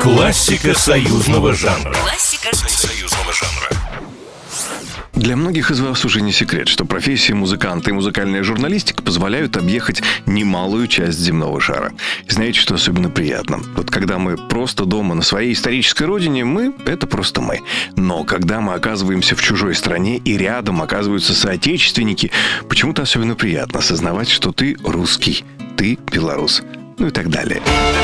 Классика союзного жанра. Для многих из вас уже не секрет, что профессия музыканта и музыкальная журналистика позволяют объехать немалую часть земного шара. И знаете, что особенно приятно? Вот когда мы просто дома на своей исторической родине, это просто мы. Но когда мы оказываемся в чужой стране и рядом оказываются соотечественники, почему-то особенно приятно осознавать, что ты русский, ты белорус, и так далее.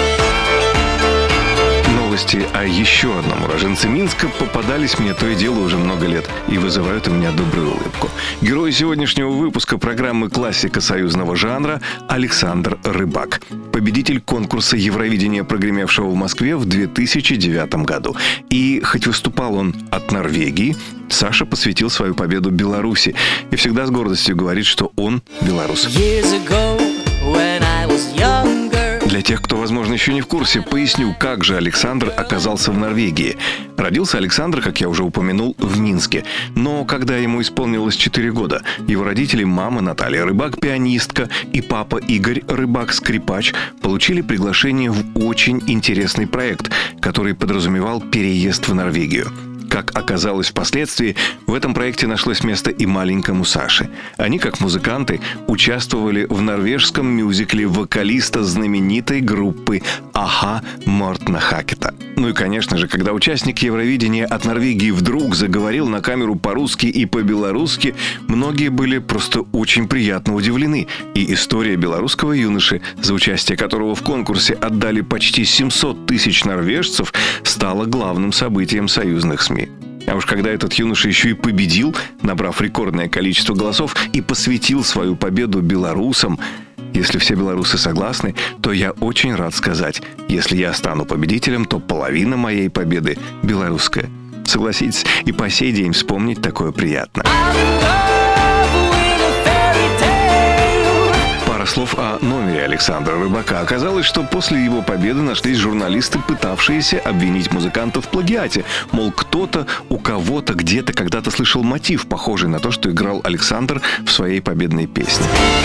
Новости о еще одном уроженце Минска попадались мне то и дело уже много лет и вызывают у меня добрую улыбку. Герой сегодняшнего выпуска программы «Классика союзного жанра» Александр Рыбак. Победитель конкурса Евровидения, прогремевшего в Москве в 2009 году. И хоть выступал он от Норвегии, Саша посвятил свою победу Беларуси и всегда с гордостью говорит, что он белорус. Для тех, кто, возможно, еще не в курсе, поясню, как же Александр оказался в Норвегии. Родился Александр, как я уже упомянул, в Минске. Но когда ему исполнилось 4 года, его родители, мама Наталья Рыбак, пианистка, и папа Игорь Рыбак, скрипач, получили приглашение в очень интересный проект, который подразумевал переезд в Норвегию. Как оказалось впоследствии, в этом проекте нашлось место и маленькому Саше. Они, как музыканты, участвовали в норвежском мюзикле вокалиста знаменитой группы «Аха» Мортна Хакета. Ну и, конечно же, когда участник Евровидения от Норвегии вдруг заговорил на камеру по-русски и по-белорусски, многие были просто очень приятно удивлены. И история белорусского юноши, за участие которого в конкурсе отдали почти 700 тысяч норвежцев, стала главным событием союзных СМИ. А уж когда этот юноша еще и победил, набрав рекордное количество голосов, и посвятил свою победу белорусам, если все белорусы согласны, то я очень рад сказать, если я стану победителем, то половина моей победы белорусская. Согласитесь, и по сей день вспомнить такое приятно. Пара слов о номере Александра Рыбака. Оказалось, что после его победы нашлись журналисты, пытавшиеся обвинить музыканта в плагиате. Мол, кто-то у кого-то где-то когда-то слышал мотив, похожий на то, что играл Александр в своей победной песне.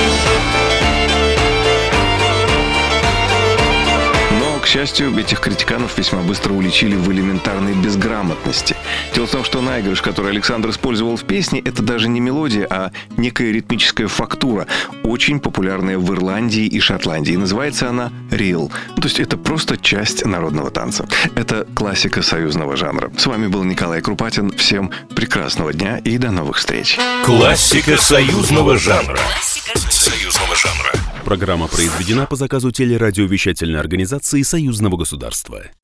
К счастью, этих критиканов весьма быстро уличили в элементарной безграмотности. Дело в том, что наигрыш, который Александр использовал в песне, это даже не мелодия, а некая ритмическая фактура, очень популярная в Ирландии и Шотландии. Называется она «рил». То есть это просто часть народного танца. Это классика союзного жанра. С вами был Николай Крупатин. Всем прекрасного дня и до новых встреч. Классика союзного жанра. Программа произведена по заказу телерадиовещательной организации Союзного государства.